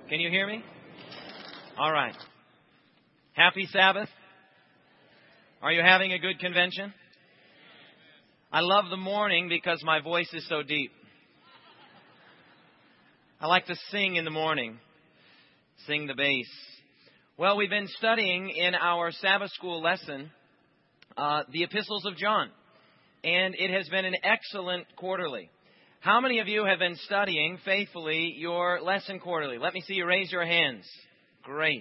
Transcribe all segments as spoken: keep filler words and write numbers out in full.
Can you hear me? All right. Happy Sabbath. Are you having a good convention? I love the morning because my voice is so deep. I like to sing in the morning. Sing the bass. Well, we've been studying in our Sabbath school lesson uh, the epistles of John. And it has been an excellent quarterly. How many of you have been studying faithfully your lesson quarterly? Let me see you raise your hands. Great.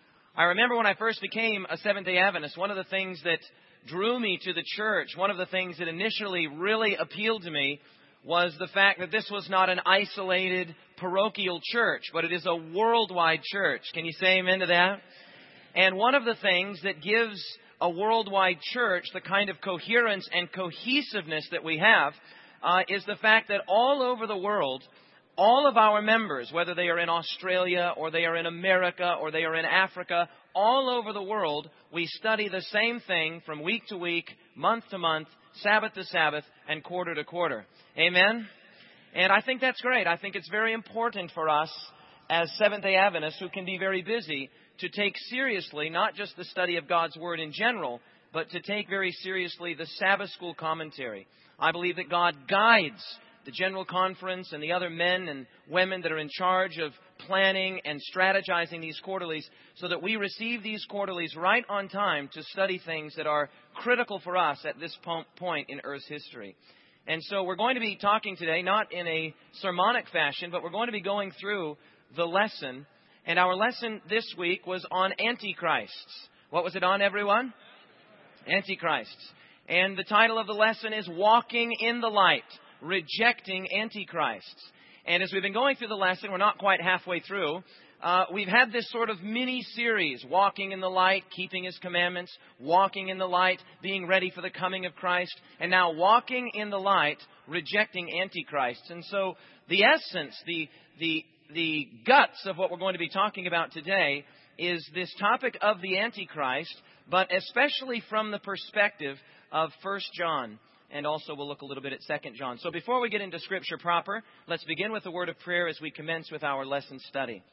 I remember when I first became a Seventh-day Adventist, one of the things that drew me to the church, one of the things that initially really appealed to me was the fact that this was not an isolated parochial church, but it is a worldwide church. Can you say amen to that? And one of the things that gives a worldwide church the kind of coherence and cohesiveness that we have uh, is the fact that all over the world, all of our members, whether they are in Australia or they are in America or they are in Africa, all over the world, we study the same thing from week to week, month to month, Sabbath to Sabbath, and quarter to quarter. Amen? And I think that's great. I think it's very important for us as Seventh-day Adventists who can be very busy to take seriously not just the study of God's Word in general, but to take very seriously the Sabbath school commentary. I believe that God guides the General Conference and the other men and women that are in charge of planning and strategizing these quarterlies so that we receive these quarterlies right on time to study things that are critical for us at this point in Earth's history. And so we're going to be talking today, not in a sermonic fashion, but we're going to be going through the lesson. And our lesson this week was on Antichrists. What was it on, everyone? Antichrists. And the title of the lesson is Walking in the Light, Rejecting Antichrists. And as we've been going through the lesson, we're not quite halfway through, uh, we've had this sort of mini-series, Walking in the Light, Keeping His Commandments, Walking in the Light, Being Ready for the Coming of Christ, and now Walking in the Light, Rejecting Antichrists. And so the essence, the the the guts of what we're going to be talking about today is this topic of the Antichrist, but especially from the perspective of First John. And also we'll look a little bit at Second John. So before we get into Scripture proper, let's begin with a word of prayer as we commence with our lesson study.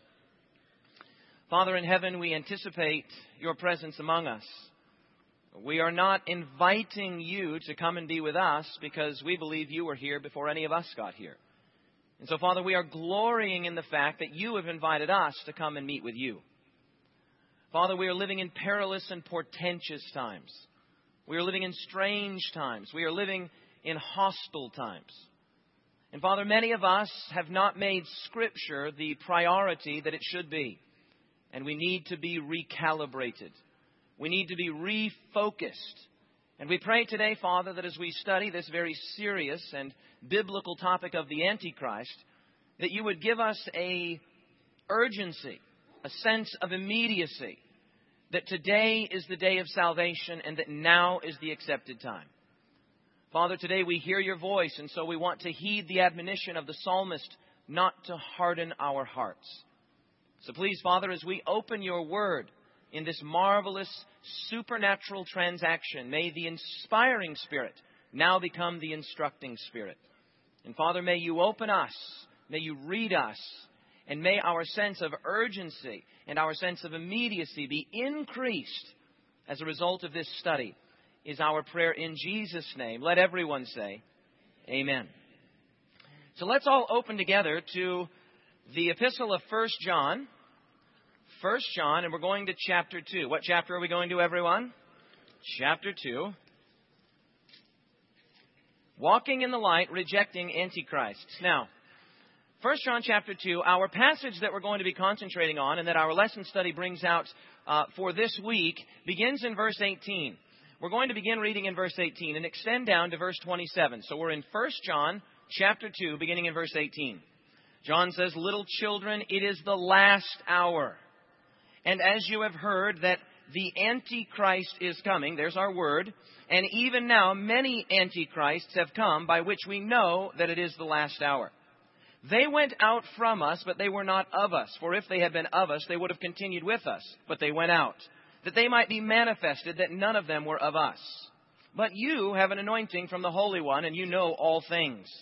Father in heaven, we anticipate your presence among us. We are not inviting you to come and be with us because we believe you were here before any of us got here. And so, Father, we are glorying in the fact that you have invited us to come and meet with you. Father, we are living in perilous and portentous times. We are living in strange times. We are living in hostile times. And Father, many of us have not made Scripture the priority that it should be. And we need to be recalibrated. We need to be refocused. And we pray today, Father, that as we study this very serious and biblical topic of the Antichrist, that you would give us a urgency, a sense of immediacy, that today is the day of salvation and that now is the accepted time. Father, today we hear your voice, and so we want to heed the admonition of the psalmist not to harden our hearts. So please, Father, as we open your word in this marvelous supernatural transaction, may the inspiring Spirit now become the instructing Spirit. And Father, may you open us, may you read us, and may our sense of urgency and our sense of immediacy be increased as a result of this study, is our prayer in Jesus' name. Let everyone say, Amen. So let's all open together to the epistle of First John. First John, and we're going to chapter two. What chapter are we going to, everyone? Chapter two. Walking in the Light, Rejecting Antichrists. Now, First John chapter two, our passage that we're going to be concentrating on and that our lesson study brings out uh, for this week begins in verse eighteen. We're going to begin reading in verse eighteen and extend down to verse twenty-seven. So we're in First John chapter two, beginning in verse eighteen. John says, "Little children, it is the last hour. And as you have heard that the Antichrist is coming," there's our word, "and even now many Antichrists have come, by which we know that it is the last hour. They went out from us, but they were not of us. For if they had been of us, they would have continued with us. But they went out, that they might be manifested that none of them were of us. But you have an anointing from the Holy One, and you know all things.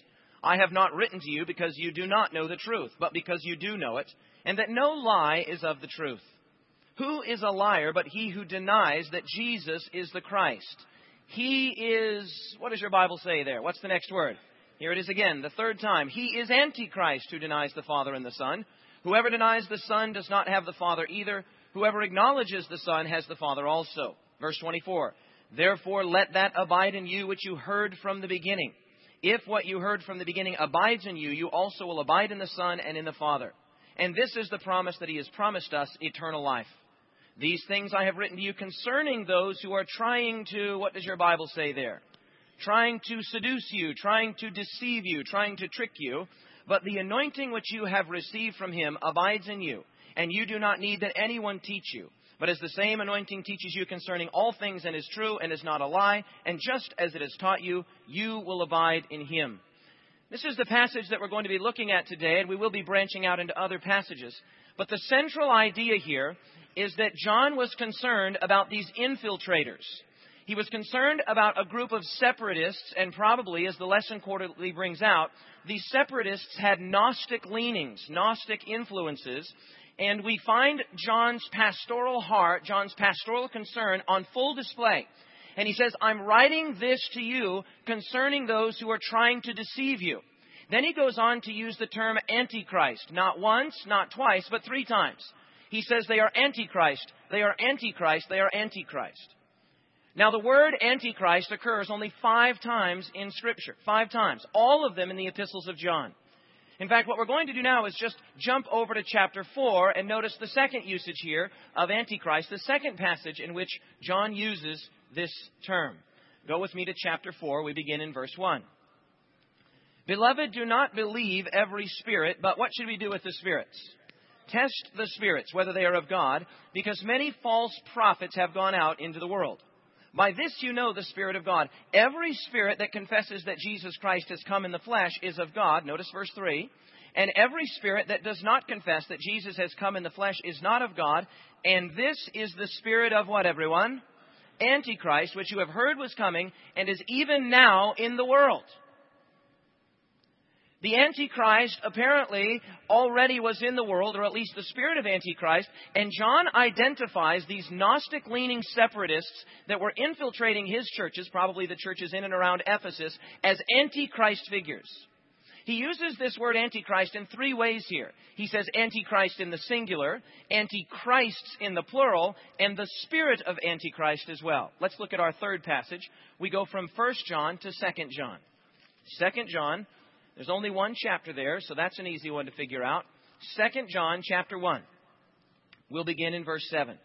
I have not written to you because you do not know the truth, but because you do know it, and that no lie is of the truth. Who is a liar but he who denies that Jesus is the Christ? He is, what does your Bible say there? What's the next word? Here it is again, the third time. He is Antichrist who denies the Father and the Son. Whoever denies the Son does not have the Father either. Whoever acknowledges the Son has the Father also. Verse twenty-four. Therefore let that abide in you which you heard from the beginning. If what you heard from the beginning abides in you, you also will abide in the Son and in the Father. And this is the promise that He has promised us, eternal life. These things I have written to you concerning those who are trying to, what does your Bible say there? Trying to seduce you, trying to deceive you, trying to trick you. But the anointing which you have received from Him abides in you, and you do not need that anyone teach you. But as the same anointing teaches you concerning all things and is true and is not a lie, and just as it has taught you, you will abide in Him. This is the passage that we're going to be looking at today, and we will be branching out into other passages. But the central idea here is that John was concerned about these infiltrators. He was concerned about a group of separatists, and probably, as the lesson quarterly brings out, these separatists had Gnostic leanings, Gnostic influences, and we find John's pastoral heart, John's pastoral concern on full display. And he says, I'm writing this to you concerning those who are trying to deceive you. Then he goes on to use the term Antichrist, not once, not twice, but three times. He says they are Antichrist, they are Antichrist, they are Antichrist. Now, the word Antichrist occurs only five times in Scripture. Five times. All of them in the epistles of John. In fact, what we're going to do now is just jump over to chapter four and notice the second usage here of Antichrist, the second passage in which John uses this term. Go with me to chapter four. We begin in verse one. Beloved, do not believe every spirit, but what should we do with the spirits? Test the spirits, whether they are of God, because many false prophets have gone out into the world. By this you know the Spirit of God. Every spirit that confesses that Jesus Christ has come in the flesh is of God. Notice verse three. And every spirit that does not confess that Jesus has come in the flesh is not of God. And this is the spirit of what, everyone? Antichrist, which you have heard was coming and is even now in the world. The Antichrist apparently already was in the world, or at least the spirit of Antichrist, and John identifies these Gnostic-leaning separatists that were infiltrating his churches, probably the churches in and around Ephesus, as Antichrist figures. He uses this word Antichrist in three ways here. He says Antichrist in the singular, Antichrists in the plural, and the spirit of Antichrist as well. Let's look at our third passage. We go from First John to Second John. Second John. There's only one chapter there, so that's an easy one to figure out. Second John chapter one. We'll begin in verse seven.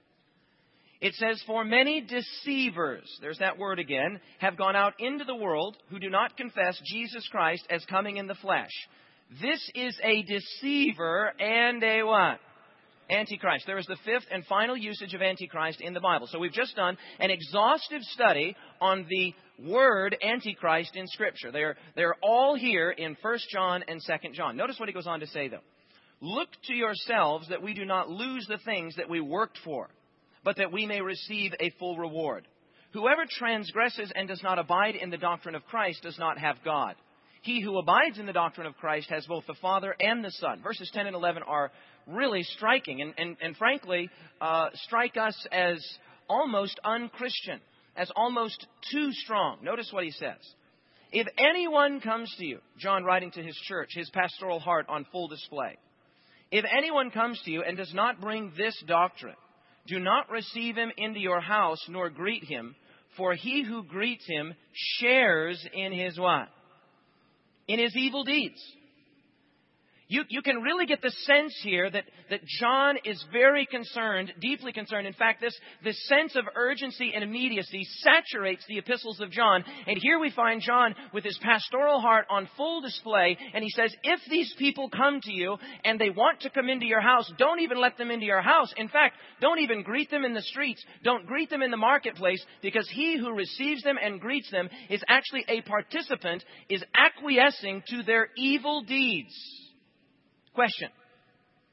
It says, For many deceivers, there's that word again, have gone out into the world who do not confess Jesus Christ as coming in the flesh. This is a deceiver and a what? Antichrist. There is the fifth and final usage of Antichrist in the Bible. So we've just done an exhaustive study on the word Antichrist in Scripture. They're, they're all here in First John and Second John. Notice what he goes on to say, though. Look to yourselves that we do not lose the things that we worked for, but that we may receive a full reward. Whoever transgresses and does not abide in the doctrine of Christ does not have God. He who abides in the doctrine of Christ has both the Father and the Son. Verses ten and eleven are really striking and, and, and frankly, uh, strike us as almost unchristian, as almost too strong. Notice what he says. If anyone comes to you, John writing to his church, his pastoral heart on full display. If anyone comes to you and does not bring this doctrine, do not receive him into your house nor greet him, for he who greets him shares in his what? In his evil deeds. You, you can really get the sense here that, that John is very concerned, deeply concerned. In fact, this, this sense of urgency and immediacy saturates the epistles of John. And here we find John with his pastoral heart on full display. And he says, if these people come to you and they want to come into your house, don't even let them into your house. In fact, don't even greet them in the streets. Don't greet them in the marketplace, because he who receives them and greets them is actually a participant, is acquiescing to their evil deeds. Question.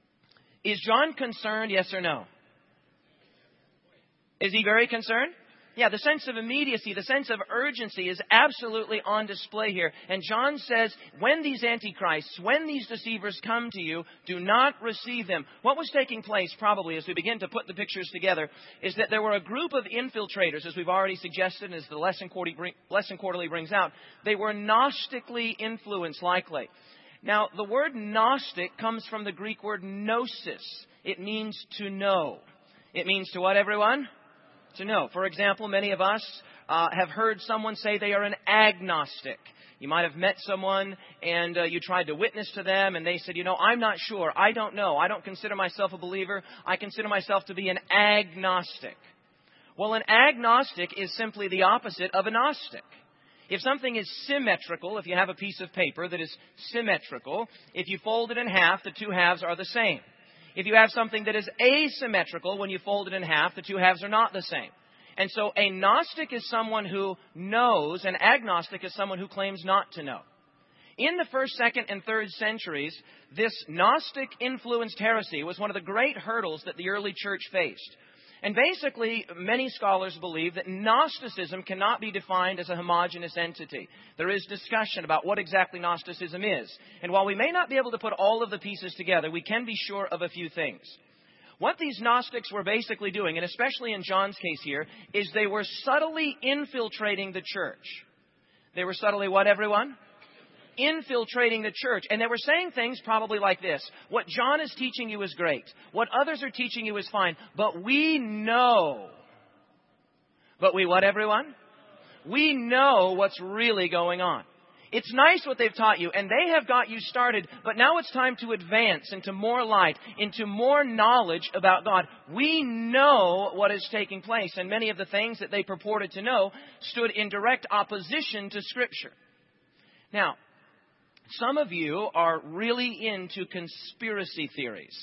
Is John concerned, yes or no? Is he very concerned? Yeah, the sense of immediacy, the sense of urgency is absolutely on display here. And John says, when these antichrists, when these deceivers come to you, do not receive them. What was taking place probably as we begin to put the pictures together is that there were a group of infiltrators, as we've already suggested, and as the lesson quarterly, lesson quarterly brings out. They were Gnostically influenced, likely. Now, the word Gnostic comes from the Greek word gnosis. It means to know. It means to what, everyone? To know. For example, many of us uh, have heard someone say they are an agnostic. You might have met someone and uh, you tried to witness to them and they said, you know, I'm not sure. I don't know. I don't consider myself a believer. I consider myself to be an agnostic. Well, an agnostic is simply the opposite of a Gnostic. If something is symmetrical, if you have a piece of paper that is symmetrical, if you fold it in half, the two halves are the same. If you have something that is asymmetrical, when you fold it in half, the two halves are not the same. And so a Gnostic is someone who knows, and agnostic is someone who claims not to know. In the first, second, and third centuries, this Gnostic-influenced heresy was one of the great hurdles that the early church faced. And basically, many scholars believe that Gnosticism cannot be defined as a homogeneous entity. There is discussion about what exactly Gnosticism is. And while we may not be able to put all of the pieces together, we can be sure of a few things. What these Gnostics were basically doing, and especially in John's case here, is they were subtly infiltrating the church. They were subtly what, everyone? Infiltrating the church. And they were saying things probably like this. What John is teaching you is great. What others are teaching you is fine. But we know. But we what, everyone? We know what's really going on. It's nice what they've taught you, and they have got you started, but now it's time to advance into more light, into more knowledge about God. We know what is taking place, and many of the things that they purported to know stood in direct opposition to Scripture. Now, some of you are really into conspiracy theories.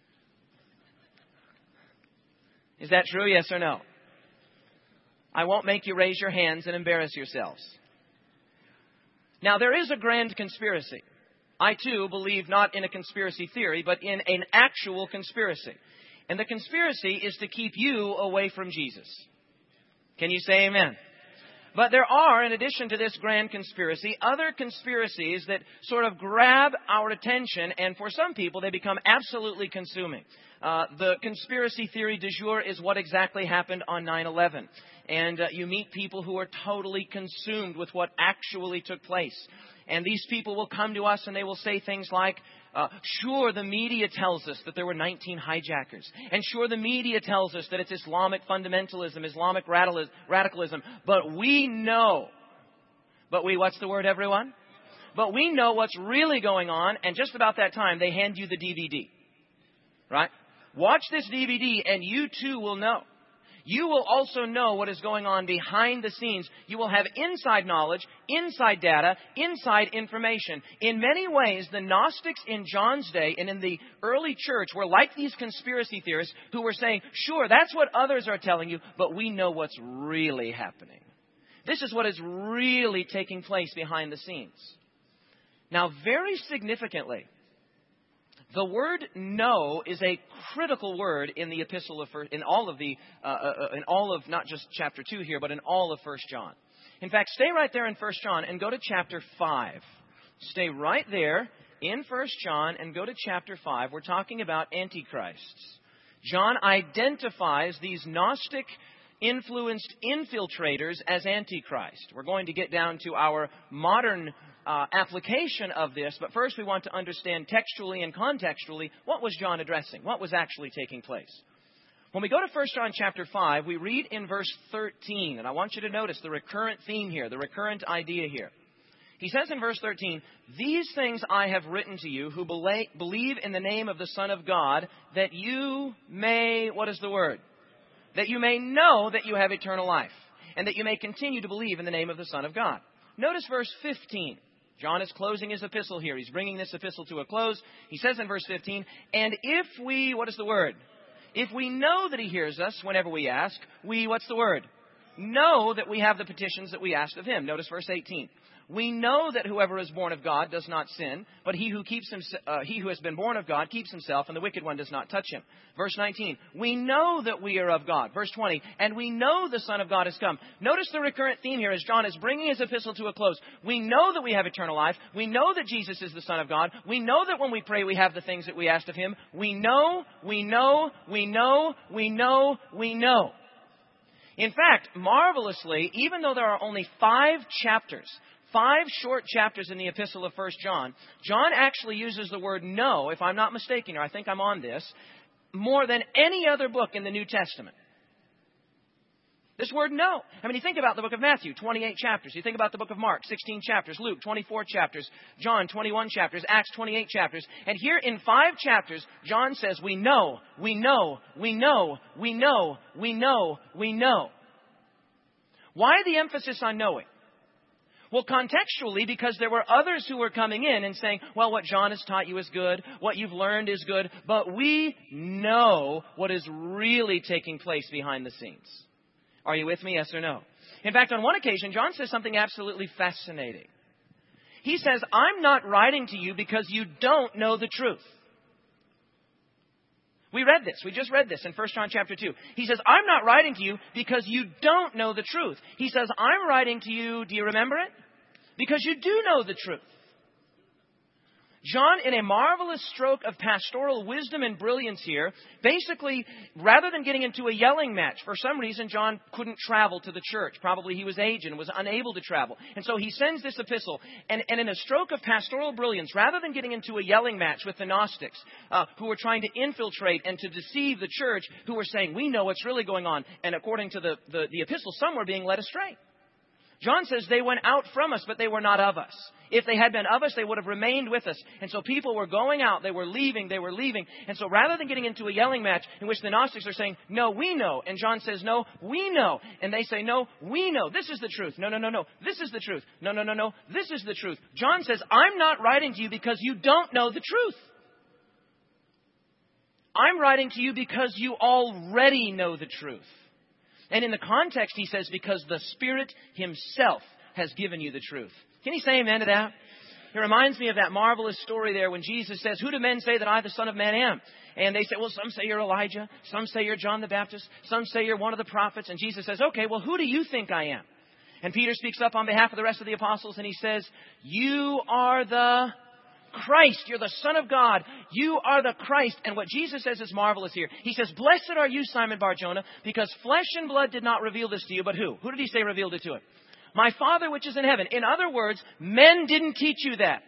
Is that true, yes or no? I won't make you raise your hands and embarrass yourselves. Now, there is a grand conspiracy. I, too, believe not in a conspiracy theory, but in an actual conspiracy. And the conspiracy is to keep you away from Jesus. Can you say amen? But there are, in addition to this grand conspiracy, other conspiracies that sort of grab our attention, and for some people, they become absolutely consuming. Uh, the conspiracy theory du jour is what exactly happened on nine eleven. And uh, you meet people who are totally consumed with what actually took place. And these people will come to us and they will say things like, uh, sure, the media tells us that there were nineteen hijackers. And sure, the media tells us that it's Islamic fundamentalism, Islamic radicalism. But we know. But we, what's the word, everyone? But we know what's really going on. And just about that time, they hand you the D V D. Right? Watch this D V D and you too will know. You will also know what is going on behind the scenes. You will have inside knowledge, inside data, inside information. In many ways, the Gnostics in John's day and in the early church were like these conspiracy theorists who were saying, sure, that's what others are telling you, but we know what's really happening. This is what is really taking place behind the scenes. Now, very significantly, the word "know" is a critical word in the epistle of first, in all of the uh, uh, in all of not just chapter two here, but in all of First John. In fact, stay right there in First John and go to chapter five. Stay right there in First John and go to chapter five. We're talking about antichrists. John identifies these Gnostic influenced infiltrators as antichrist. We're going to get down to our modern Uh, application of this, but first we want to understand textually and contextually what was John addressing, what was actually taking place. When we go to First John chapter five, we read in verse thirteen, and I want you to notice the recurrent theme here, the recurrent idea here. He says in verse thirteen, "These things I have written to you who believe in the name of the Son of God, that you may," what is the word? "That you may know that you have eternal life, and that you may continue to believe in the name of the Son of God." Notice verse fifteen. John is closing his epistle here. He's bringing this epistle to a close. He says in verse fifteen, "And if we," what is the word? "If we know that he hears us whenever we ask, we," what's the word? "Know that we have the petitions that we asked of him." Notice verse eighteen. We know that whoever is born of God does not sin, but he who keeps him, uh, he who has been born of God keeps himself, and the wicked one does not touch him. Verse nineteen, we know that we are of God. Verse twenty, and we know the Son of God has come. Notice the recurrent theme here as John is bringing his epistle to a close. We know that we have eternal life. We know that Jesus is the Son of God. We know that when we pray we have the things that we asked of him. We know, we know, we know, we know, we know. In fact, marvelously, even though there are only five chapters, Five short chapters in the epistle of First John, John actually uses the word know, if I'm not mistaken, or I think I'm on this, more than any other book in the New Testament. This word know. I mean, you think about the book of Matthew, twenty-eight chapters. You think about the book of Mark, sixteen chapters. Luke, twenty-four chapters. John, twenty-one chapters. Acts, twenty-eight chapters. And here in five chapters, John says, we know, we know, we know, we know, we know, we know. Why the emphasis on knowing? Well, contextually, because there were others who were coming in and saying, well, what John has taught you is good, what you've learned is good, but we know what is really taking place behind the scenes. Are you with me, yes or no? In fact, on one occasion, John says something absolutely fascinating. He says, I'm not writing to you because you don't know the truth. We read this. We just read this in First John chapter two. He says, I'm not writing to you because you don't know the truth. He says, I'm writing to you, do you remember it? Because you do know the truth. John, in a marvelous stroke of pastoral wisdom and brilliance here, basically, rather than getting into a yelling match, for some reason John couldn't travel to the church. Probably he was aged and was unable to travel. And so he sends this epistle. And, and in a stroke of pastoral brilliance, rather than getting into a yelling match with the Gnostics, uh, who were trying to infiltrate and to deceive the church, who were saying, we know what's really going on. And according to the, the, the epistle, some were being led astray. John says they went out from us, but they were not of us. If they had been of us, they would have remained with us. And so people were going out, they were leaving, they were leaving. And so rather than getting into a yelling match in which the Gnostics are saying, no, we know. And John says, no, we know. And they say, no, we know. This is the truth. No, no, no, no. This is the truth. No, no, no, no. This is the truth. John says, I'm not writing to you because you don't know the truth. I'm writing to you because you already know the truth. And in the context, he says, because the Spirit himself has given you the truth. Can you say amen to that? It reminds me of that marvelous story there when Jesus says, who do men say that I, the Son of Man, am? And they say, well, some say you're Elijah. Some say you're John the Baptist. Some say you're one of the prophets. And Jesus says, okay, well, who do you think I am? And Peter speaks up on behalf of the rest of the apostles and he says, you are the Christ, you're the Son of God. You are the Christ. And what Jesus says is marvelous here. He says, blessed are you, Simon Bar-Jonah, because flesh and blood did not reveal this to you, but who? Who did he say revealed it to him? My Father which is in heaven. In other words, men didn't teach you that.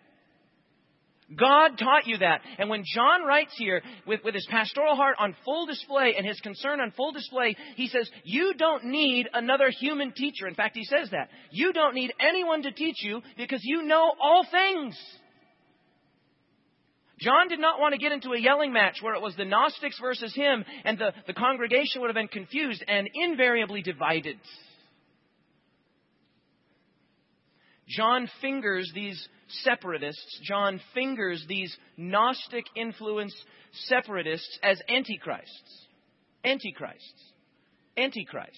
God taught you that. And when John writes here with, with his pastoral heart on full display and his concern on full display, he says, you don't need another human teacher. In fact, he says that. You don't need anyone to teach you because you know all things. John did not want to get into a yelling match where it was the Gnostics versus him and the, the congregation would have been confused and invariably divided. John fingers these separatists. John fingers these Gnostic influence separatists as antichrists. Antichrists. Antichrists.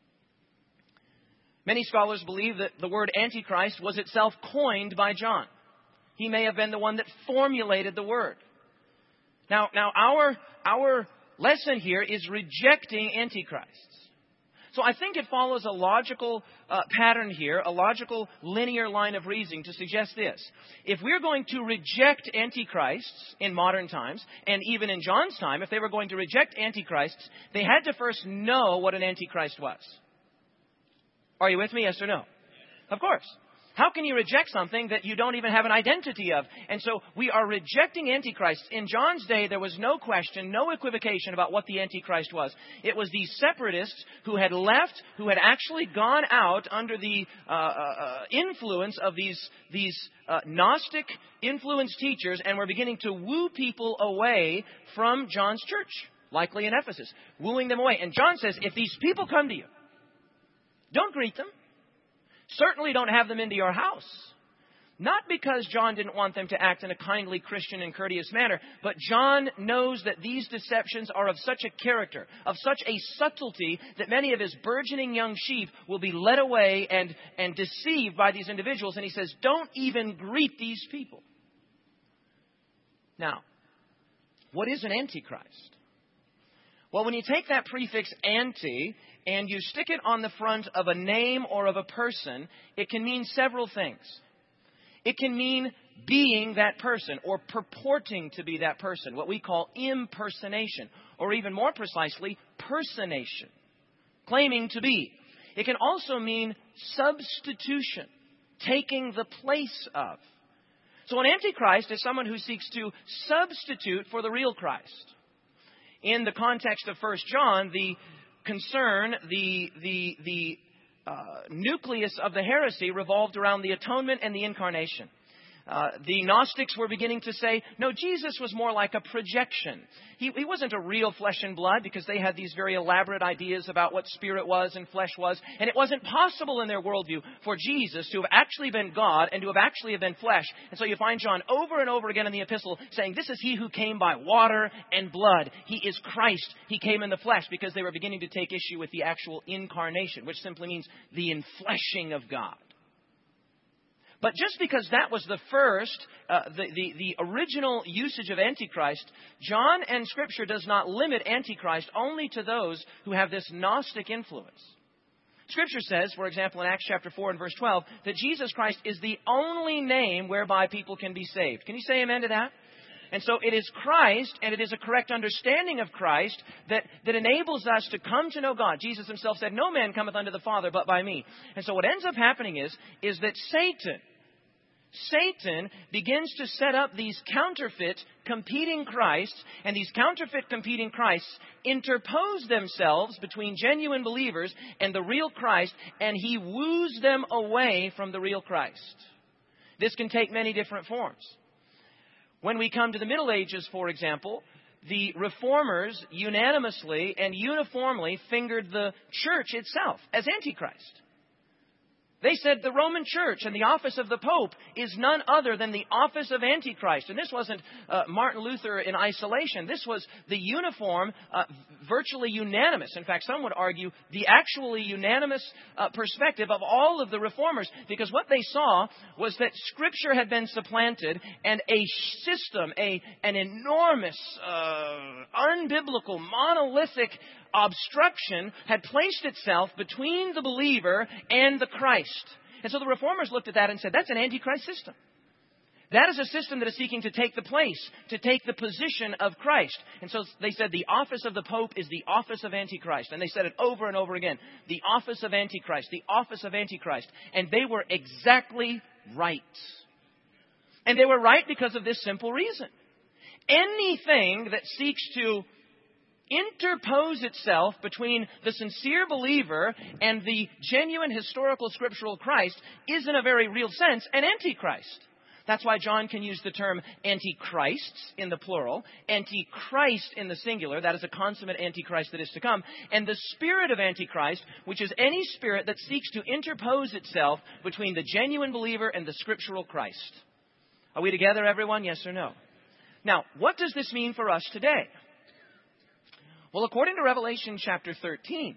Many scholars believe that the word antichrist was itself coined by John. He may have been the one that formulated the word. Now, now our, our lesson here is rejecting antichrists. So I think it follows a logical uh, pattern here, a logical linear line of reasoning to suggest this. If we're going to reject antichrists in modern times, and even in John's time, if they were going to reject antichrists, they had to first know what an antichrist was. Are you with me, yes or no? Of course. How can you reject something that you don't even have an identity of? And so we are rejecting Antichrist. In John's day, there was no question, no equivocation about what the Antichrist was. It was these separatists who had left, who had actually gone out under the uh, uh, influence of these, these uh, Gnostic influence teachers and were beginning to woo people away from John's church, likely in Ephesus, wooing them away. And John says, if these people come to you, don't greet them. Certainly don't have them into your house. Not because John didn't want them to act in a kindly, Christian, and courteous manner, but John knows that these deceptions are of such a character, of such a subtlety, that many of his burgeoning young sheep will be led away and, and deceived by these individuals. And he says, don't even greet these people. Now, what is an antichrist? Well, when you take that prefix anti and you stick it on the front of a name or of a person, it can mean several things. It can mean being that person or purporting to be that person, what we call impersonation, or even more precisely, personation, claiming to be. It can also mean substitution, taking the place of. So an antichrist is someone who seeks to substitute for the real Christ. In the context of First John, the concern, the, the, the uh, nucleus of the heresy revolved around the atonement and the incarnation. Uh, the Gnostics were beginning to say, no, Jesus was more like a projection. He, he wasn't a real flesh and blood, because they had these very elaborate ideas about what spirit was and flesh was. And it wasn't possible in their worldview for Jesus to have actually been God and to have actually have been flesh. And so you find John over and over again in the epistle saying, this is he who came by water and blood. He is Christ. He came in the flesh, because they were beginning to take issue with the actual incarnation, which simply means the infleshing of God. But just because that was the first, uh, the, the, the original usage of Antichrist, John and Scripture does not limit Antichrist only to those who have this Gnostic influence. Scripture says, for example, in Acts chapter four and verse twelve, that Jesus Christ is the only name whereby people can be saved. Can you say amen to that? And so it is Christ, and it is a correct understanding of Christ that, that enables us to come to know God. Jesus himself said, no man cometh unto the Father but by me. And so what ends up happening is, is that Satan, Satan begins to set up these counterfeit competing Christs, and these counterfeit competing Christs interpose themselves between genuine believers and the real Christ, and he woos them away from the real Christ. This can take many different forms. When we come to the Middle Ages, for example, the Reformers unanimously and uniformly fingered the church itself as Antichrist. They said the Roman Church and the office of the Pope is none other than the office of Antichrist. And this wasn't uh, Martin Luther in isolation. This was the uniform, uh, virtually unanimous. In fact, some would argue the actually unanimous uh, perspective of all of the Reformers. Because what they saw was that Scripture had been supplanted, and a system, a an enormous, uh, unbiblical, monolithic obstruction had placed itself between the believer and the Christ. And so the Reformers looked at that and said, that's an Antichrist system. That is a system that is seeking to take the place, to take the position of Christ. And so they said the office of the Pope is the office of Antichrist. And they said it over and over again. The office of Antichrist, the office of Antichrist. And they were exactly right. And they were right because of this simple reason. Anything that seeks to interpose itself between the sincere believer and the genuine historical scriptural Christ is, in a very real sense, an antichrist. That's why John can use the term antichrists in the plural, antichrist in the singular. That is a consummate antichrist that is to come. And the spirit of antichrist, which is any spirit that seeks to interpose itself between the genuine believer and the scriptural Christ. Are we together, everyone? Yes or no? Now, what does this mean for us today? Well, according to Revelation chapter thirteen,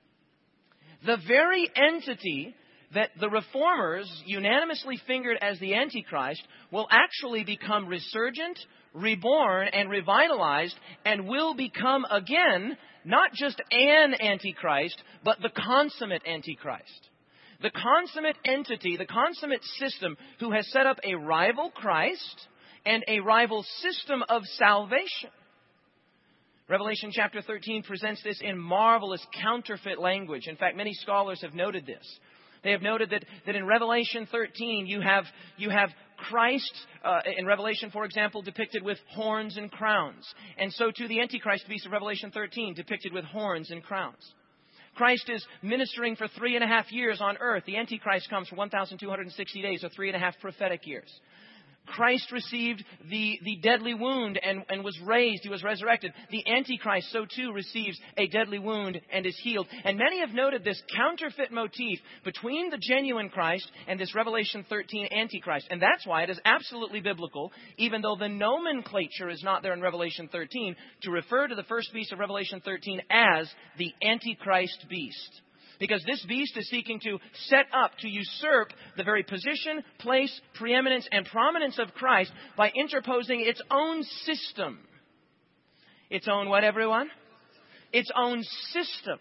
the very entity that the Reformers unanimously fingered as the Antichrist will actually become resurgent, reborn, and revitalized, and will become again not just an Antichrist, but the consummate Antichrist. The consummate entity, the consummate system who has set up a rival Christ and a rival system of salvation. Revelation chapter thirteen presents this in marvelous counterfeit language. In fact, many scholars have noted this. They have noted that, that in Revelation thirteen, you have, you have Christ, uh, in Revelation, for example, depicted with horns and crowns. And so too the Antichrist beast of Revelation thirteen, depicted with horns and crowns. Christ is ministering for three and a half years on earth. The Antichrist comes for one thousand two hundred sixty days, or three and a half prophetic years. Christ received the, the deadly wound and, and was raised. He was resurrected. The Antichrist, so too, receives a deadly wound and is healed. And many have noted this counterfeit motif between the genuine Christ and this Revelation thirteen Antichrist. And that's why it is absolutely biblical, even though the nomenclature is not there in Revelation thirteen, to refer to the first beast of Revelation thirteen as the Antichrist beast. Because this beast is seeking to set up, to usurp the very position, place, preeminence, and prominence of Christ by interposing its own system. Its own what, everyone? Its own system.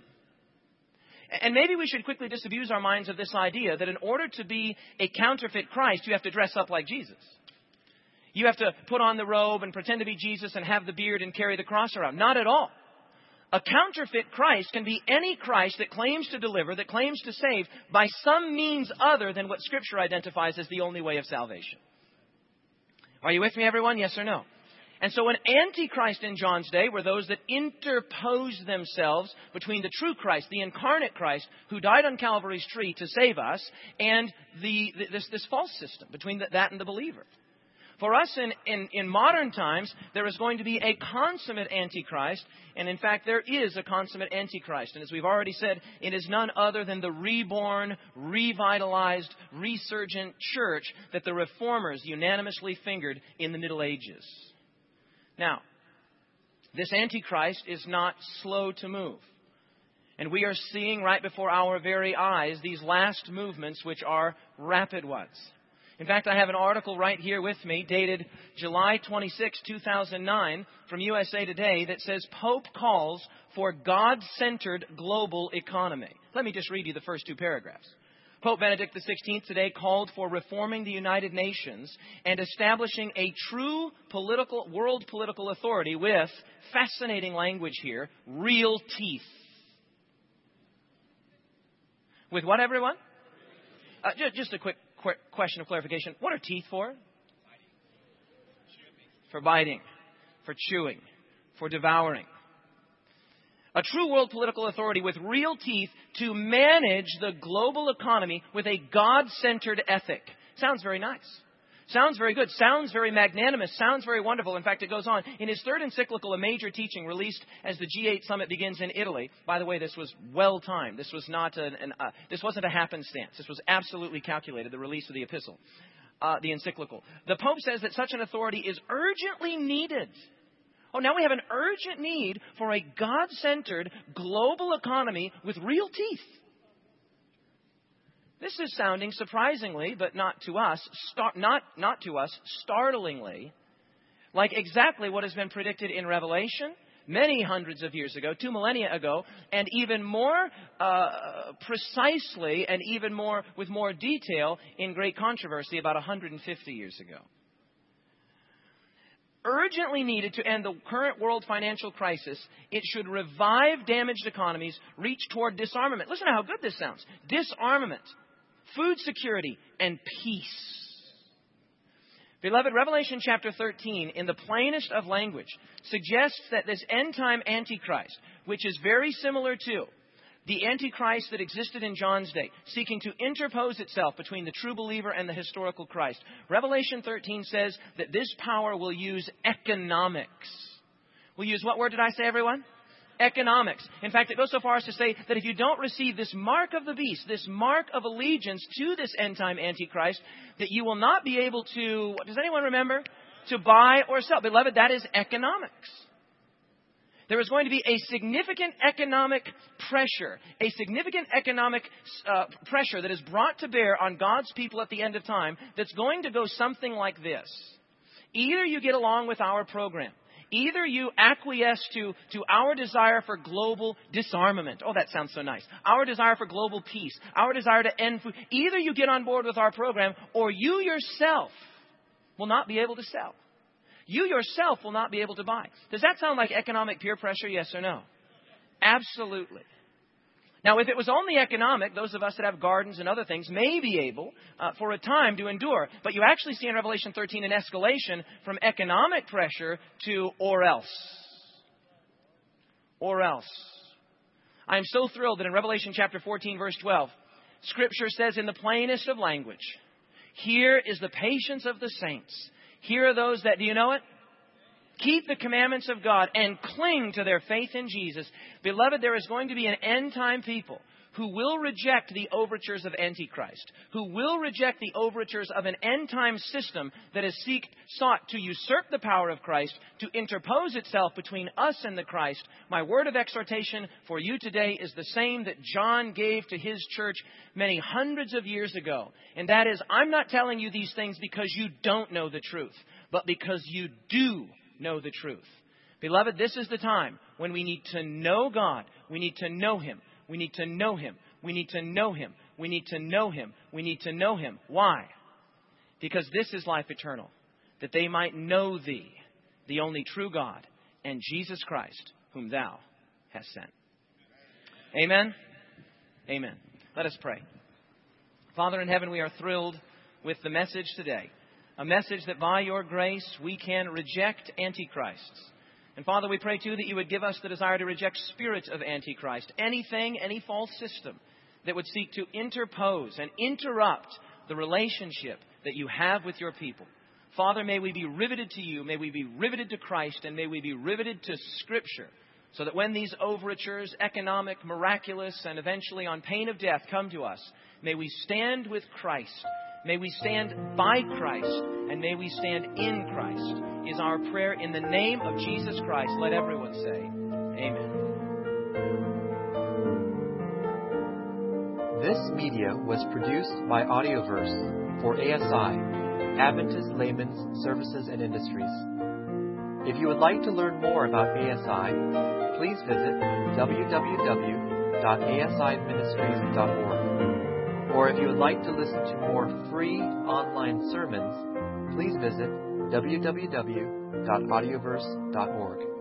And maybe we should quickly disabuse our minds of this idea that in order to be a counterfeit Christ, you have to dress up like Jesus. You have to put on the robe and pretend to be Jesus and have the beard and carry the cross around. Not at all. A counterfeit Christ can be any Christ that claims to deliver, that claims to save by some means other than what Scripture identifies as the only way of salvation. Are you with me, everyone? Yes or no? And so an Antichrist in John's day were those that interposed themselves between the true Christ, the incarnate Christ, who died on Calvary's tree to save us, and the, this, this false system between the, that and the believer. For us in, in, in modern times, there is going to be a consummate Antichrist. And in fact, there is a consummate Antichrist. And as we've already said, it is none other than the reborn, revitalized, resurgent church that the Reformers unanimously fingered in the Middle Ages. Now, this Antichrist is not slow to move. And we are seeing right before our very eyes these last movements, which are rapid ones. In fact, I have an article right here with me dated July twenty-sixth, two thousand nine from U S A Today that says Pope calls for God-centered global economy. Let me just read you the first two paragraphs. Pope Benedict the sixteenth today called for reforming the United Nations and establishing a true political world political authority with, fascinating language here, real teeth. With what, everyone? Uh, just, just a quick question of clarification. What are teeth for? For biting, for chewing, for devouring. A true world political authority with real teeth to manage the global economy with a God-centered ethic. Sounds very nice. Sounds very good. Sounds very magnanimous. Sounds very wonderful. In fact, it goes on. In his third encyclical, A Major Teaching, released as the G eight summit begins in Italy. By the way, this was well timed. This was not an, an uh, this wasn't a happenstance. This was absolutely calculated, the release of the epistle, uh, the encyclical. The Pope says that such an authority is urgently needed. Oh, now we have an urgent need for a God-centered global economy with real teeth. This is sounding surprisingly, but not to us, star- not, not to us, startlingly, like exactly what has been predicted in Revelation many hundreds of years ago, two millennia ago, and even more uh, precisely and even more with more detail in Great Controversy about one hundred fifty years ago. Urgently needed to end the current world financial crisis, it should revive damaged economies, reach toward disarmament. Listen to how good this sounds. Disarmament, food security, and peace. Beloved, Revelation chapter thirteen, in the plainest of language, suggests that this end-time Antichrist, which is very similar to the Antichrist that existed in John's day, seeking to interpose itself between the true believer and the historical Christ. Revelation thirteen says that this power will use economics. Will use what word did I say, everyone? Economics. In fact, it goes so far as to say that if you don't receive this mark of the beast, this mark of allegiance to this end-time Antichrist, that you will not be able to, what does anyone remember? To buy or sell. Beloved, that is economics. There is going to be a significant economic pressure, a significant economic uh, pressure that is brought to bear on God's people at the end of time that's going to go something like this. Either you get along with our program. Either you acquiesce to, to our desire for global disarmament. Oh, that sounds so nice. Our desire for global peace. Our desire to end food. Either you get on board with our program or you yourself will not be able to sell. You yourself will not be able to buy. Does that sound like economic peer pressure, yes or no? Absolutely. Now, if it was only economic, those of us that have gardens and other things may be able uh, for a time to endure. But you actually see in Revelation thirteen an escalation from economic pressure to or else. Or else. I am so thrilled that in Revelation chapter fourteen, verse twelve, Scripture says in the plainest of language, Here is the patience of the saints. Here are those that, do you know it? Keep the commandments of God and cling to their faith in Jesus. Beloved, there is going to be an end-time people who will reject the overtures of Antichrist, who will reject the overtures of an end-time system that has seek, sought to usurp the power of Christ, to interpose itself between us and the Christ. My word of exhortation for you today is the same that John gave to his church many hundreds of years ago. And that is, I'm not telling you these things because you don't know the truth, but because you do know the truth. Beloved, this is the time when we need to know God. We need to know Him. We need to know Him. We need to know Him. We need to know Him. We need to know Him. Why? Because this is life eternal, that they might know Thee, the only true God, and Jesus Christ, whom Thou hast sent. Amen? Amen. Let us pray. Father in heaven, we are thrilled with the message today. A message that by Your grace we can reject antichrists. And Father, we pray too that You would give us the desire to reject spirits of Antichrist. Anything, any false system that would seek to interpose and interrupt the relationship that You have with Your people. Father, may we be riveted to You, may we be riveted to Christ, and may we be riveted to Scripture, so that when these overtures, economic, miraculous, and eventually on pain of death come to us, may we stand with Christ. May we stand by Christ, and may we stand in Christ, is our prayer in the name of Jesus Christ. Let everyone say, Amen. This media was produced by Audioverse for A S I, Adventist Layman's Services and Industries. If you would like to learn more about A S I, please visit w w w dot a s i ministries dot org. Or if you would like to listen to more free online sermons, please visit w w w dot audioverse dot org.